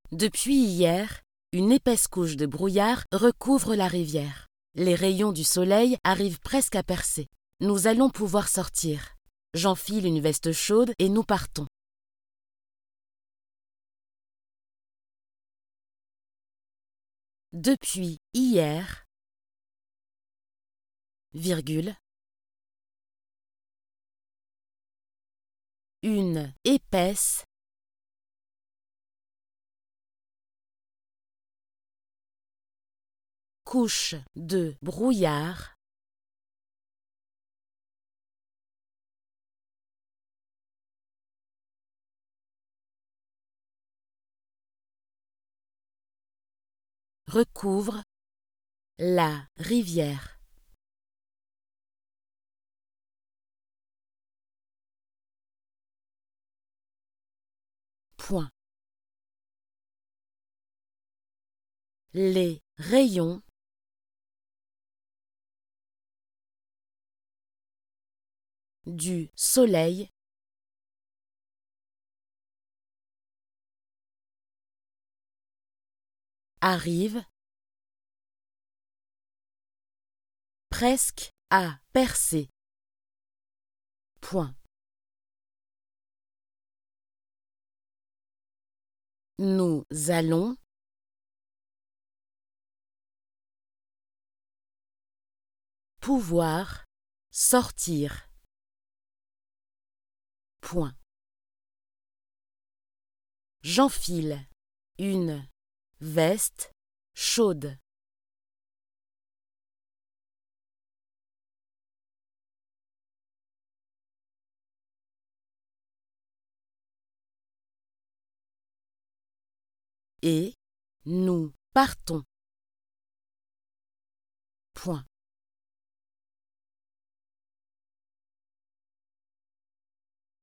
Depuis hier, une épaisse couche de brouillard recouvre la rivière. Les rayons du soleil arrivent presque à percer. Nous allons pouvoir sortir. J'enfile une veste chaude et nous partons. Depuis hier, virgule, une épaisse couche de brouillard recouvre la rivière. Point. Les rayons du soleil arrivent presque à percer. Point. Nous allons pouvoir sortir. Point. J'enfile une veste chaude. Et nous partons. Point.